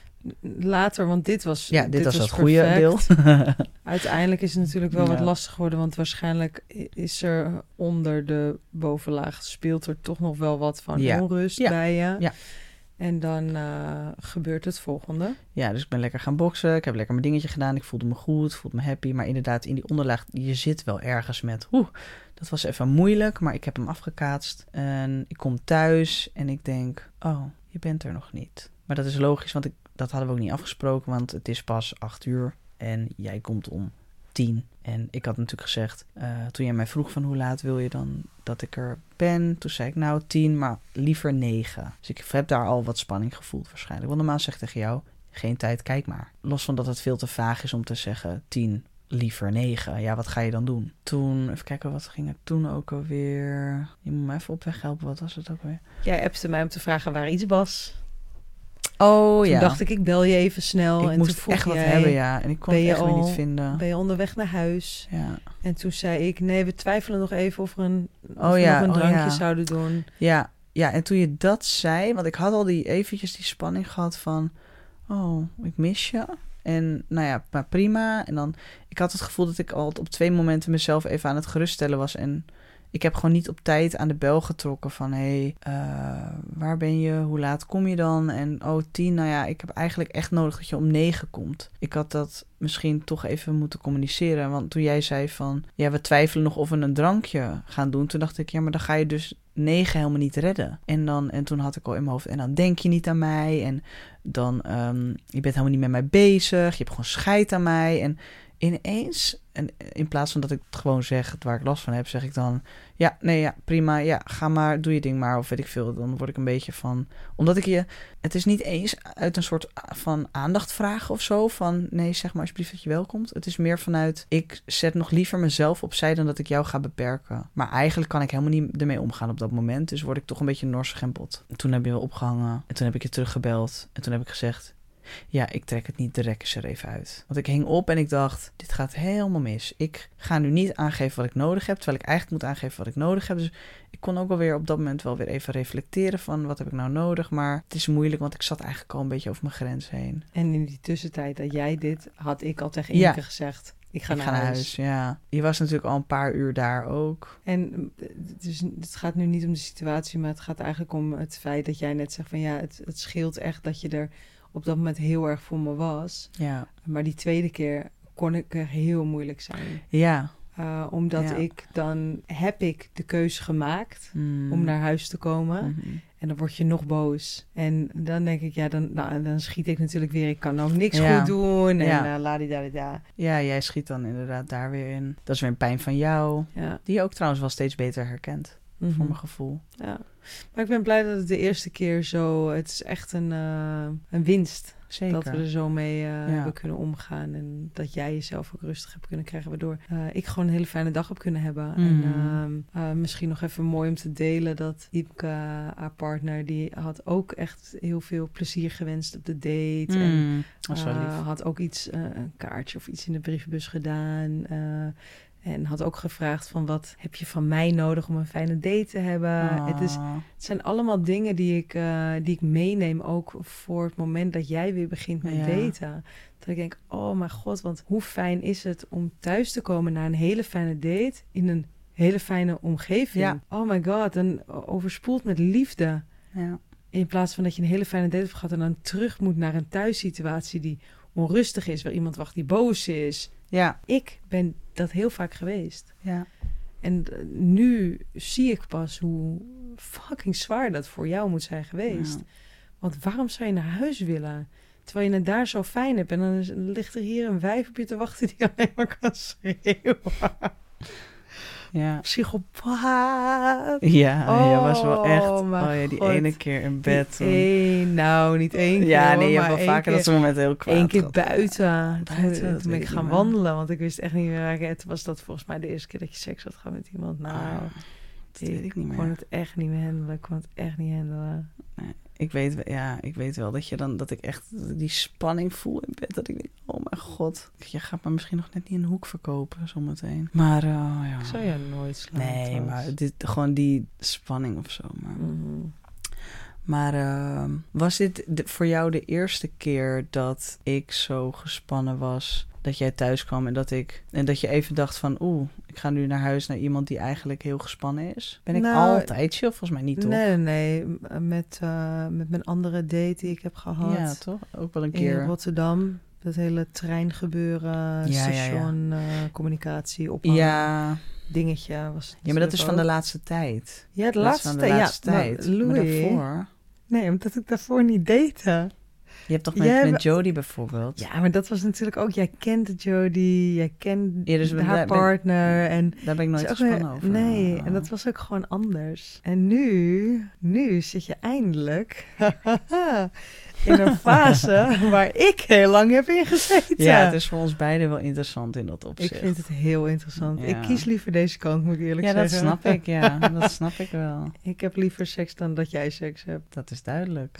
Later, want dit was Ja, dit, dit was, was het perfect. goede deel. Uiteindelijk is het natuurlijk wel Ja. wat lastig geworden, want waarschijnlijk is er onder de bovenlaag speelt er toch nog wel wat van Ja. onrust Ja. bij je. Ja. En dan uh, gebeurt het volgende. Ja, dus ik ben lekker gaan boksen. Ik heb lekker mijn dingetje gedaan. Ik voelde me goed, voelde me happy. Maar inderdaad, in die onderlaag, je zit wel ergens met... Oeh, dat was even moeilijk, maar ik heb hem afgekaatst. En ik kom thuis en ik denk... Oh, je bent er nog niet. Maar dat is logisch, want ik, dat hadden we ook niet afgesproken. Want het is pas acht uur en jij komt om tien. En ik had natuurlijk gezegd, uh, toen jij mij vroeg van hoe laat wil je dan dat ik er ben? Toen zei ik nou tien, maar liever negen. Dus ik heb daar al wat spanning gevoeld waarschijnlijk. Want normaal zeg ik tegen jou, geen tijd, kijk maar. Los van dat het veel te vaag is om te zeggen tien, liever negen. Ja, wat ga je dan doen? Toen, even kijken, wat ging er toen ook alweer? Je moet me even op weg helpen, wat was het ook alweer? Jij appte mij om te vragen waar iets was. Oh toen ja. dacht ik, ik bel je even snel. Ik en moest toen vroeg echt wat jij, hebben, ja. En ik kon het echt al, weer niet vinden. Ben je onderweg naar huis? Ja. En toen zei ik, nee, we twijfelen nog even of we een, of Oh we ja, nog een oh drankje ja. zouden doen. Ja, ja, en toen je dat zei, want ik had al die eventjes die spanning gehad van, oh, ik mis je. En nou ja, maar prima. En dan, ik had het gevoel dat ik al op twee momenten mezelf even aan het geruststellen was. En ik heb gewoon niet op tijd aan de bel getrokken van, hé, hey, uh, waar ben je? Hoe laat kom je dan? En oh, tien, nou ja, ik heb eigenlijk echt nodig dat je om negen komt. Ik had dat misschien toch even moeten communiceren. Want toen jij zei van, ja, we twijfelen nog of we een drankje gaan doen. Toen dacht ik, ja, maar dan ga je dus negen helemaal niet redden. En, dan, en toen had ik al in mijn hoofd, en dan denk je niet aan mij. En dan, um, je bent helemaal niet met mij bezig. Je hebt gewoon scheid aan mij. En ineens, en in plaats van dat ik het gewoon zeg waar ik last van heb, zeg ik dan, ja, nee, ja, prima, ja, ga maar, doe je ding maar, of weet ik veel. Dan word ik een beetje van, omdat ik je, het is niet eens uit een soort van aandacht vragen of zo, van nee, zeg maar alsjeblieft dat je welkomt. Het is meer vanuit, ik zet nog liever mezelf opzij dan dat ik jou ga beperken. Maar eigenlijk kan ik helemaal niet ermee omgaan op dat moment, dus word ik toch een beetje norsig en bot. En toen heb je me opgehangen, en toen heb ik je teruggebeld, en toen heb ik gezegd, Ja, ik trek het niet, de rek is er even uit. Want ik hing op en ik dacht, dit gaat helemaal mis. Ik ga nu niet aangeven wat ik nodig heb, terwijl ik eigenlijk moet aangeven wat ik nodig heb. Dus ik kon ook alweer op dat moment wel weer even reflecteren van wat heb ik nou nodig. Maar het is moeilijk, want ik zat eigenlijk al een beetje over mijn grens heen. En in die tussentijd dat jij dit, had ik al tegen Ineke Ja. gezegd, ik ga, ik naar, ga naar huis. huis. Ja. Je was natuurlijk al een paar uur daar ook. En dus, het gaat nu niet om de situatie, maar het gaat eigenlijk om het feit dat jij net zegt van ja, het, het scheelt echt dat je er op dat moment heel erg voor me was. Ja. Maar die tweede keer kon ik er heel moeilijk zijn. Ja. Uh, omdat Ja. ik dan heb ik de keuze gemaakt Mm. om naar huis te komen. Mm-hmm. En dan word je nog boos. En dan denk ik, ja, dan, nou, dan schiet ik natuurlijk weer. Ik kan ook niks Ja. goed doen. En Ja. uh, ladidadida. Ja, jij schiet dan inderdaad daar weer in. Dat is weer een pijn van jou. Ja. Die je ook trouwens wel steeds beter herkent. Mm-hmm. Voor mijn gevoel. Ja. Maar ik ben blij dat het de eerste keer zo... Het is echt een, uh, een winst. Zeker. Dat we er zo mee uh, Ja. hebben kunnen omgaan. En dat jij jezelf ook rustig hebt kunnen krijgen. Waardoor uh, ik gewoon een hele fijne dag heb kunnen hebben. Mm. En uh, uh, misschien nog even mooi om te delen dat Iepke, haar partner, die had ook echt heel veel plezier gewenst op de date. Mm. En Dat is wel uh, lief. had ook iets, uh, een kaartje of iets in de brievenbus gedaan. Uh, En had ook gevraagd van wat heb je van mij nodig om een fijne date te hebben. Oh. Het, is, het zijn allemaal dingen die ik, uh, die ik meeneem ook voor het moment dat jij weer begint met Ja. daten. Dat ik denk, oh mijn god, want hoe fijn is het om thuis te komen na een hele fijne date in een hele fijne omgeving. Ja. Oh my god, en overspoeld met liefde. Ja. In plaats van dat je een hele fijne date hebt gehad en dan terug moet naar een thuissituatie die onrustig is, waar iemand wacht die boos is. Ja. Ik ben dat heel vaak geweest. Ja. En uh, nu zie ik pas hoe fucking zwaar dat voor jou moet zijn geweest. Ja. Want waarom zou je naar huis willen? Terwijl je het daar zo fijn hebt. En dan is, ligt er hier een wijf op je te wachten die alleen maar kan schreeuwen. Ja. Psychopaat. Ja, Oh, je was wel echt... Oh mijn ja, die God. ene keer in bed. Die één, nou, niet één keer. Ja, hoor, nee, je maar hebt wel één vaker keer, dat soort momenten heel kwaad Eén keer gehad. buiten. Buiten, Toen, dat toen ben weet ik ik gaan niet meer. wandelen, want ik wist echt niet meer. Het was dat volgens mij de eerste keer dat je seks had gehad met iemand. Nou, Ah, dat weet ik niet kon meer. het echt niet meer handelen. Ik kon het echt niet handelen. Ik weet, wel- ja, ik weet wel dat je dan dat ik echt die spanning voel in bed. Dat ik denk, oh mijn god. Je gaat me misschien nog net niet in een hoek verkopen zometeen. Maar uh, ja. Ik zou je nooit slaan. Nee, trouwens. maar dit, gewoon die spanning of zo. Maar, Mhm. maar uh, was dit de, voor jou de eerste keer dat ik zo gespannen was? Dat jij thuis kwam en dat ik en dat je even dacht van oeh, ik ga nu naar huis naar iemand die eigenlijk heel gespannen is. Ben ik Nou, altijd chill? Volgens mij niet, toch? Nee, nee, nee. Met, uh, met mijn andere date die ik heb gehad. Ja, toch? Ook wel een In keer. Rotterdam. Dat hele treingebeuren, ja, ja. station, uh, communicatie, ophangen, Ja, dingetje. Was ja, maar dat is van de ook. laatste tijd. Ja, de Dat is laatste, van de tijd. laatste ja, tijd. Maar, Maar Louis, daarvoor... nee, omdat ik daarvoor niet date. Je hebt toch met, Jij met hebt- Jody bijvoorbeeld? Ja, maar dat was natuurlijk ook... Jij kent Jody, jij kent Ja, dus ben- haar ben- partner. En Daar ben ik nooit het is ook gespannen weer- over. Nee, Oh. en dat was ook gewoon anders. En nu, nu zit je eindelijk in een fase waar ik heel lang heb ingezeten. Ja, het is voor ons beiden wel interessant in dat Ik opzicht. vind het heel interessant. Ja. Ik kies liever deze kant, moet ik eerlijk Ja, dat zeggen. snap ik, ja. Dat snap ik wel. Ik heb liever seks dan dat jij seks hebt. Dat is duidelijk.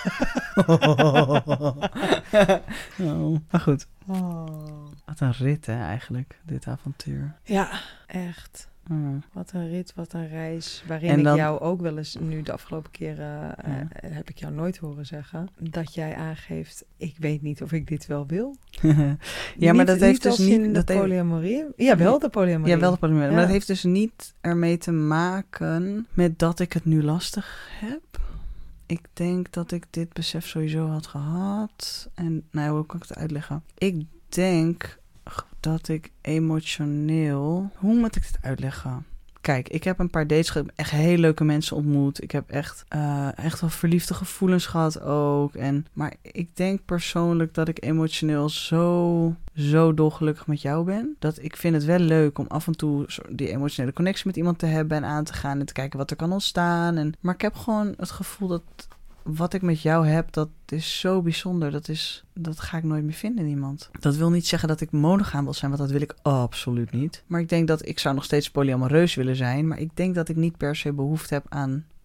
Oh, maar goed. Oh. Wat een rit, hè, eigenlijk, dit avontuur. Ja, echt. Mm. Wat een rit, wat een reis. Waarin En dan- ik jou ook wel eens, nu de afgelopen keren, Ja. uh, heb ik jou nooit horen zeggen, dat jij aangeeft, ik weet niet of ik dit wel wil. Ja, maar dat heeft dus als niet... in de Dat heeft, polyamorie. Ja, wel de polyamorie. ja, wel de polymerie. Ja. Maar dat heeft dus niet ermee te maken met dat ik het nu lastig heb. Ik denk dat ik dit besef sowieso had gehad. En nou, hoe kan ik het uitleggen? Ik denk dat ik emotioneel... Hoe moet ik het uitleggen? Kijk, ik heb een paar dates gehad, echt heel leuke mensen ontmoet. Ik heb echt, uh, echt wel verliefde gevoelens gehad ook. En, maar ik denk persoonlijk dat ik emotioneel zo, zo dolgelukkig met jou ben. Dat ik vind het wel leuk om af en toe die emotionele connectie met iemand te hebben en aan te gaan en te kijken wat er kan ontstaan. En, maar ik heb gewoon het gevoel dat wat ik met jou heb, dat is zo bijzonder. Dat is, dat ga ik nooit meer vinden in iemand. Dat wil niet zeggen dat ik monogaam wil zijn, want dat wil ik absoluut niet. Maar ik denk dat ik zou nog steeds polyamoreus willen zijn, maar ik denk dat ik niet per se behoefte heb aan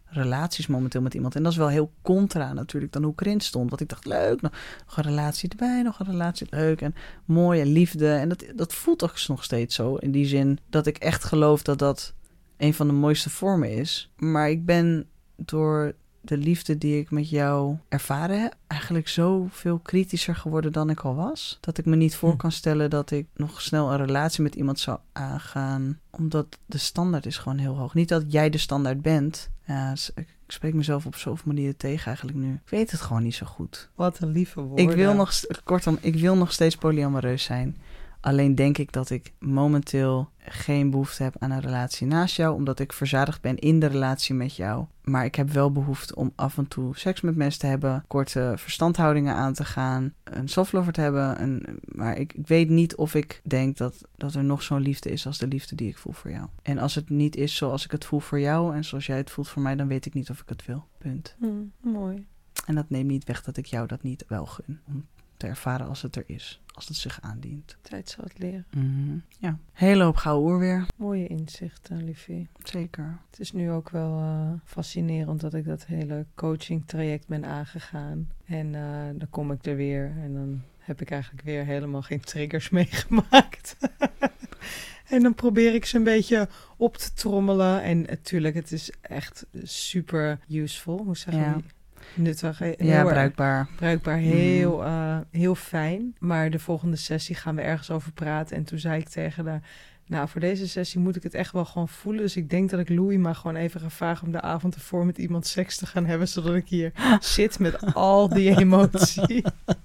relaties momenteel met iemand. En dat is wel heel contra natuurlijk dan hoe ik erin stond. Want ik dacht, leuk, nog, nog een relatie erbij, nog een relatie, leuk en mooi en liefde. En dat, dat voelt toch nog steeds zo. In die zin dat ik echt geloof dat dat een van de mooiste vormen is. Maar ik ben door de liefde die ik met jou ervaren heb, eigenlijk zoveel kritischer geworden dan ik al was. Dat ik me niet voor kan stellen dat ik nog snel een relatie met iemand zou aangaan. Omdat de standaard is gewoon heel hoog. Niet dat jij de standaard bent. Ja, ik spreek mezelf op zoveel manieren tegen eigenlijk nu. Ik weet het gewoon niet zo goed. Wat een lieve woorden. Ik wil nog, kortom, ik wil nog steeds polyamoreus zijn. Alleen denk ik dat ik momenteel geen behoefte heb aan een relatie naast jou, omdat ik verzadigd ben in de relatie met jou. Maar ik heb wel behoefte om af en toe seks met mensen te hebben, korte verstandhoudingen aan te gaan, een softlover te hebben. Een, maar ik, ik weet niet of ik denk dat, dat er nog zo'n liefde is als de liefde die ik voel voor jou. En als het niet is zoals ik het voel voor jou en zoals jij het voelt voor mij, dan weet ik niet of ik het wil. Punt. Hmm, mooi. En dat neemt niet weg dat ik jou dat niet wel gun. Om te ervaren als het er is. Als het zich aandient. Tijd zal het leren. Mm-hmm. Ja, hele hoop gouden oer weer. Mooie inzichten, liefie. Zeker. Het is nu ook wel uh, fascinerend dat ik dat hele coaching traject ben aangegaan. En uh, dan kom ik er weer en dan heb ik eigenlijk weer helemaal geen triggers meegemaakt. En dan probeer ik ze een beetje op te trommelen. En natuurlijk, het is echt super useful. Hoe zeg je? Ja. Nuttig. Heel ja, bruikbaar. Bruikbaar, heel, uh, heel fijn. Maar de volgende sessie gaan we ergens over praten. En toen zei ik tegen haar, nou, voor deze sessie moet ik het echt wel gewoon voelen. Dus ik denk dat ik Louis maar gewoon even ga vragen om de avond ervoor met iemand seks te gaan hebben. Zodat ik hier zit met al die emotie.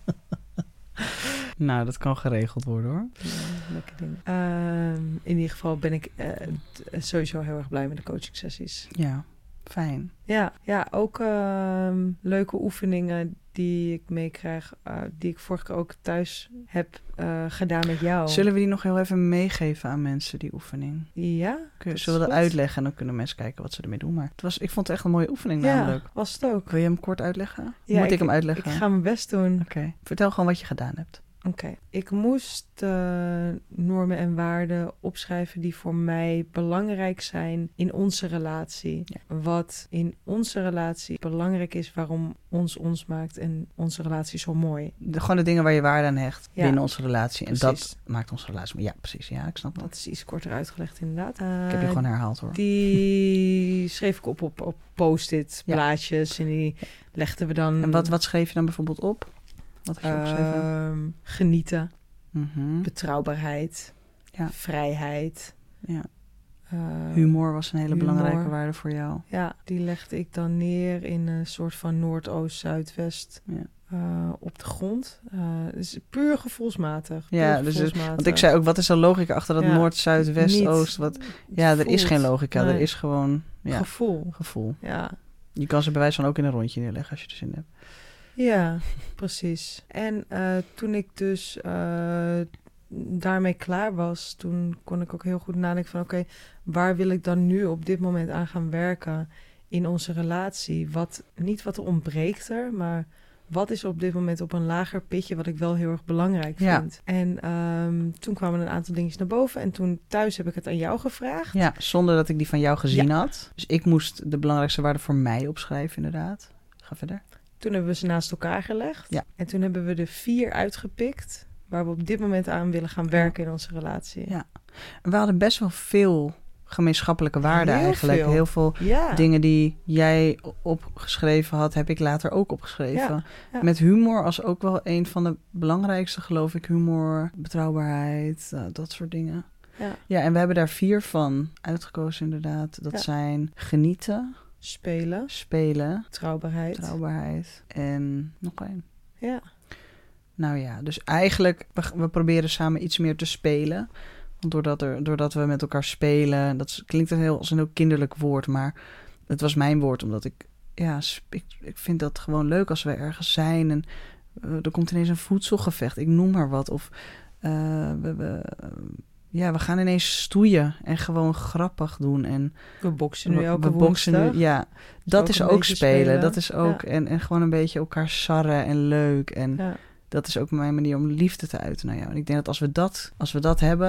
Nou, dat kan geregeld worden, hoor. Ja, lekker ding. Uh, in ieder geval ben ik uh, sowieso heel erg blij met de coaching sessies. Ja. Fijn. Ja, ja ook uh, leuke oefeningen die ik meekrijg, uh, die ik vorige keer ook thuis heb uh, gedaan met jou. Zullen we die nog heel even meegeven aan mensen, die oefening? Ja. Kun, zullen we dat uitleggen en dan kunnen mensen kijken wat ze ermee doen. Maar het was, ik vond het echt een mooie oefening namelijk. Ja, was het ook. Wil je hem kort uitleggen? Ja, Moet ik, ik hem uitleggen? Ik ga mijn best doen. Oké. Okay. Vertel gewoon wat je gedaan hebt. Oké, okay. Ik moest uh, normen en waarden opschrijven die voor mij belangrijk zijn in onze relatie. Ja. Wat in onze relatie belangrijk is, waarom ons ons maakt en onze relatie zo mooi. De, gewoon de dingen waar je waarde aan hecht ja. binnen onze relatie. En precies. Dat maakt onze relatie mooi. Ja, precies. Ja, ik snap dat. Dat is iets korter uitgelegd inderdaad. Uh, ik heb je gewoon herhaald hoor. Die schreef ik op op, op post-it blaadjes ja. en die legden we dan... En wat, wat schreef je dan bijvoorbeeld op? Wat heb je opgeschreven? Uh, genieten, mm-hmm. betrouwbaarheid, ja. vrijheid. Ja. Uh, humor was een hele humor. belangrijke waarde voor jou. Ja, die legde ik dan neer in een soort van Noordoost-Zuidwest ja. uh, op de grond. Uh, dus puur gevoelsmatig. Puur ja, gevoelsmatig. Dus, want ik zei ook, wat is de logica achter dat ja, Noord, Zuid, West, Oost? Wat, ja, er voelt. is geen logica, nee. Er is gewoon... Ja, gevoel. Gevoel. Ja. Je kan ze bij wijze van ook in een rondje neerleggen als je er zin in hebt. Ja, precies. En uh, toen ik dus uh, daarmee klaar was, toen kon ik ook heel goed nadenken van oké, okay, waar wil ik dan nu op dit moment aan gaan werken in onze relatie? Wat, niet wat er ontbreekt er, maar wat is op dit moment op een lager pitje wat ik wel heel erg belangrijk vind? Ja. En um, toen kwamen een aantal dingetjes naar boven en toen thuis heb ik het aan jou gevraagd. Ja, zonder dat ik die van jou gezien ja. had. Dus ik moest de belangrijkste waarden voor mij opschrijven, inderdaad. Ga verder. Toen hebben we ze naast elkaar gelegd. Ja. En toen hebben we er vier uitgepikt waar we op dit moment aan willen gaan werken ja. in onze relatie. Ja. En we hadden best wel veel gemeenschappelijke waarden heel eigenlijk. Veel. Heel veel ja. dingen die jij opgeschreven had, heb ik later ook opgeschreven. Ja. Ja. Met humor als ook wel een van de belangrijkste, geloof ik. Humor, betrouwbaarheid, uh, dat soort dingen. Ja. ja, en we hebben daar vier van uitgekozen inderdaad. Dat ja. zijn genieten... Spelen. Spelen. Betrouwbaarheid. Betrouwbaarheid. En nog één. Ja. Nou ja, dus eigenlijk, we, we proberen samen iets meer te spelen. Want doordat, er, doordat we met elkaar spelen, dat klinkt een heel, als een heel kinderlijk woord, maar het was mijn woord, omdat ik, ja, ik, ik vind dat gewoon leuk als we ergens zijn en uh, er komt ineens een voedselgevecht, ik noem maar wat. Of uh, we... we uh, Ja, we gaan ineens stoeien en gewoon grappig doen. En we boksen nu elke we boksen woensdag. Nu, ja, dat is ook, is ook spelen. spelen. Dat is ook... Ja. En, en gewoon een beetje elkaar sarren en leuk. En ja. dat is ook mijn manier om liefde te uiten naar jou. En ik denk dat als we dat, als we dat hebben,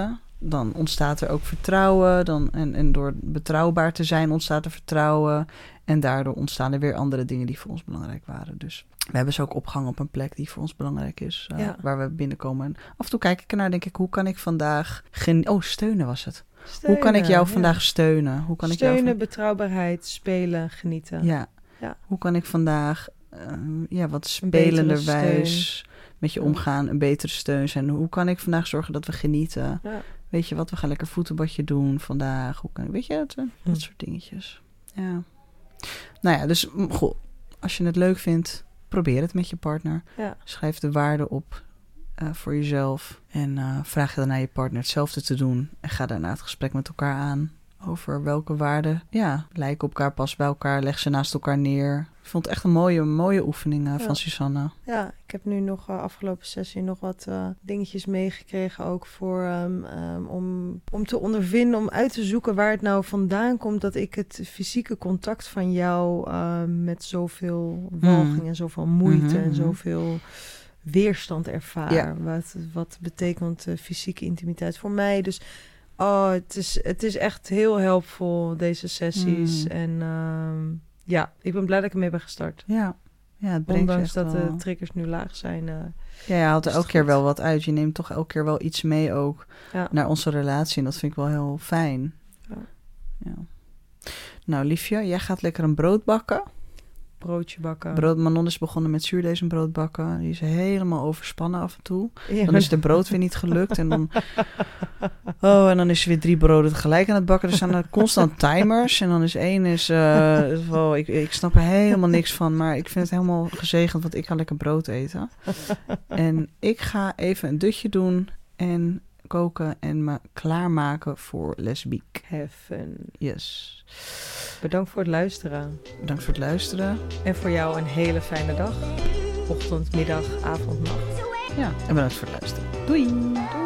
dan ontstaat er ook vertrouwen. Dan, en, en door betrouwbaar te zijn ontstaat er vertrouwen. En daardoor ontstaan er weer andere dingen die voor ons belangrijk waren. Dus we hebben ze ook opgehangen op een plek die voor ons belangrijk is. Uh, ja. Waar we binnenkomen. En af en toe kijk ik ernaar, denk ik, hoe kan ik vandaag... Gen- oh, steunen was het. Steunen, hoe kan ik jou vandaag ja. steunen? Hoe kan steunen, ik jou van... betrouwbaarheid, spelen, genieten. Ja. ja. Hoe kan ik vandaag uh, ja, wat spelenderwijs met je omgaan, een betere steun zijn? Hoe kan ik vandaag zorgen dat we genieten? Ja. Weet je wat, we gaan lekker voetenbadje doen vandaag. Hoe kan, weet je, het, dat hm. soort dingetjes. Ja. Nou ja, dus goh, als je het leuk vindt, probeer het met je partner. Ja. Schrijf de waarden op uh, voor jezelf. En uh, vraag je dan naar je partner hetzelfde te doen. En ga daarna het gesprek met elkaar aan over welke waarden ja, lijken op elkaar, passen bij elkaar. Leg ze naast elkaar neer. Ik vond het echt een mooie, mooie oefening uh, ja. van Susanne. Ja, ik heb nu nog uh, afgelopen sessie nog wat uh, dingetjes meegekregen. Ook voor um, um, om, om te ondervinden, om uit te zoeken waar het nou vandaan komt dat ik het fysieke contact van jou uh, met zoveel walging mm. en zoveel moeite mm-hmm. en zoveel weerstand ervaar. Ja. Wat, wat betekent uh, fysieke intimiteit voor mij? Dus oh, het is, het is echt heel helpvol, deze sessies. Mm. En uh, ja, ik ben blij dat ik ermee ben gestart. Ja, ja het brengt ondanks dat wel... de triggers nu laag zijn. Uh, ja, je haalt er elke keer wel wat uit. Je neemt toch elke keer wel iets mee ook ja. naar onze relatie. En dat vind ik wel heel fijn. Ja. Ja. Nou, liefje, jij gaat lekker een brood bakken. Broodje bakken. Brood, Manon is begonnen met zuurdesembrood bakken. Die is helemaal overspannen af en toe. Ja, dan is de brood weer niet gelukt. En dan, oh, en dan is ze weer drie broden tegelijk aan het bakken. Er staan er constant timers. En dan is één is... Uh, wow, ik, ik snap er helemaal niks van. Maar ik vind het helemaal gezegend, want ik ga lekker brood eten. En ik ga even een dutje doen en koken en me klaarmaken voor lesbiek. Heaven. Yes. Bedankt voor het luisteren. Bedankt voor het luisteren. En voor jou een hele fijne dag. Ochtend, middag, avond, nacht. Ja, en bedankt voor het luisteren. Doei. Doei.